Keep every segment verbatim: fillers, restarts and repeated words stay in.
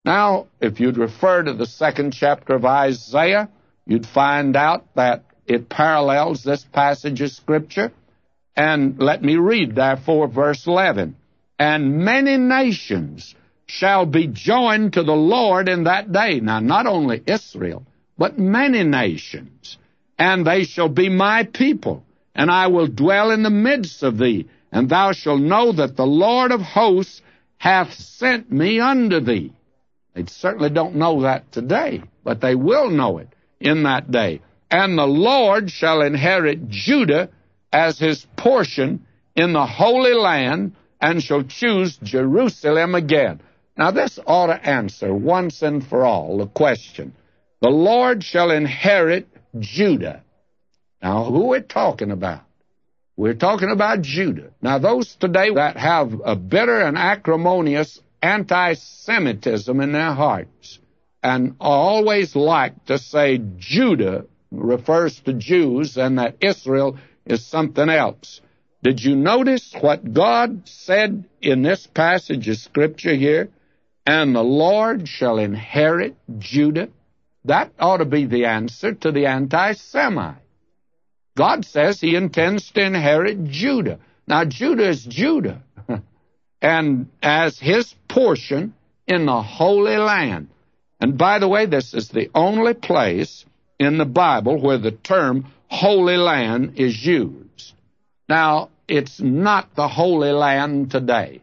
Now, if you'd refer to the second chapter of Isaiah, you'd find out that it parallels this passage of Scripture. And let me read, therefore, verse eleven. And many nations shall be joined to the Lord in that day. Now, not only Israel, but many nations. And they shall be my people, and I will dwell in the midst of thee. And thou shalt know that the Lord of hosts hath sent me unto thee. They certainly don't know that today, but they will know it in that day. And the Lord shall inherit Judah as his portion in the Holy Land, and shall choose Jerusalem again. Now this ought to answer once and for all the question. The Lord shall inherit Judah. Now who are we talking about? We're talking about Judah. Now those today that have a bitter and acrimonious anti-Semitism in their hearts, and always like to say Judah refers to Jews and that Israel is something else. Did you notice what God said in this passage of Scripture here? And the Lord shall inherit Judah. That ought to be the answer to the anti-Semite. God says he intends to inherit Judah. Now, Judah is Judah, and as his portion in the Holy Land. And by the way, this is the only place in the Bible where the term Holy Land is used. Now, it's not the Holy Land today.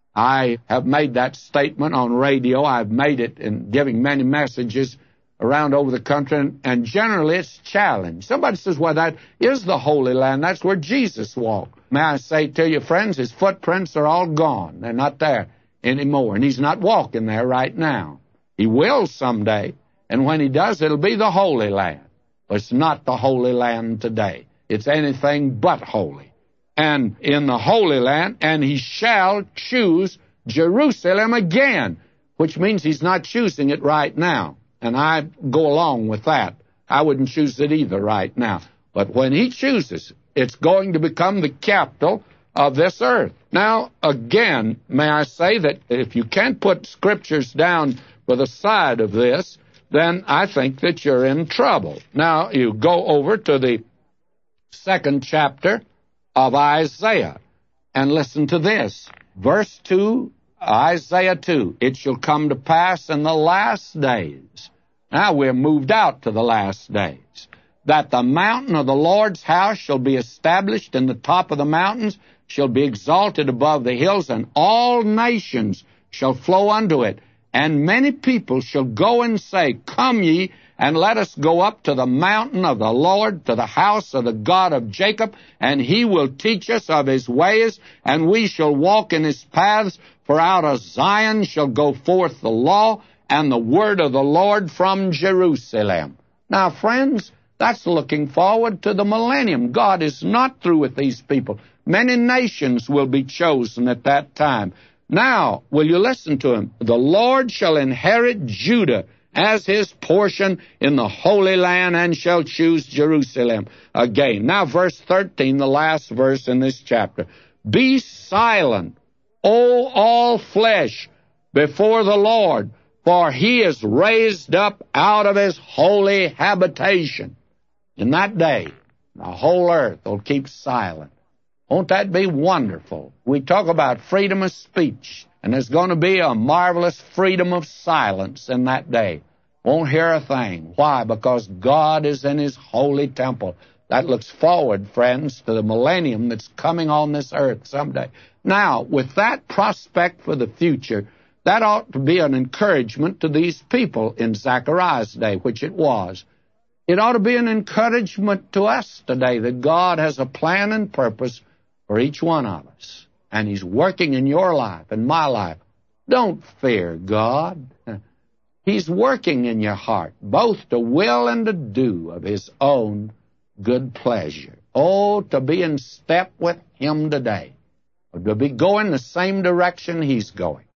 I have made that statement on radio. I've made it in giving many messages around over the country, and, and generally it's challenged. Somebody says, well, that is the Holy Land. That's where Jesus walked. May I say to you, friends, his footprints are all gone. They're not there anymore, and he's not walking there right now. He will someday, and when he does, it'll be the Holy Land. But it's not the Holy Land today. It's anything but holy. And in the Holy Land, and he shall choose Jerusalem again, which means he's not choosing it right now. And I go along with that. I wouldn't choose it either right now. But when he chooses, it's going to become the capital of this earth. Now, again, may I say that if you can't put scriptures down for the side of this, then I think that you're in trouble. Now, you go over to the second chapter of Isaiah, and listen to this. Verse two, Isaiah two, it shall come to pass in the last days. Now we're moved out to the last days. That the mountain of the Lord's house shall be established in the top of the mountains, shall be exalted above the hills, and all nations shall flow unto it. And many people shall go and say, come ye, and let us go up to the mountain of the Lord, to the house of the God of Jacob, and he will teach us of his ways, and we shall walk in his paths. For out of Zion shall go forth the law, and the word of the Lord from Jerusalem. Now, friends, that's looking forward to the millennium. God is not through with these people. Many nations will be chosen at that time. Now, will you listen to him? The Lord shall inherit Judah as his portion in the Holy Land, and shall choose Jerusalem again. Now, verse thirteen, the last verse in this chapter. Be silent, O all flesh, before the Lord, for he is raised up out of his holy habitation. In that day, the whole earth will keep silent. Won't that be wonderful? We talk about freedom of speech, and there's going to be a marvelous freedom of silence in that day. Won't hear a thing. Why? Because God is in his holy temple. That looks forward, friends, to the millennium that's coming on this earth someday. Now, with that prospect for the future, that ought to be an encouragement to these people in Zechariah's day, which it was. It ought to be an encouragement to us today that God has a plan and purpose for each one of us. And he's working in your life and my life. Don't fear God. He's working in your heart, both to will and to do of his own good pleasure. Oh, to be in step with him today, or to be going the same direction he's going.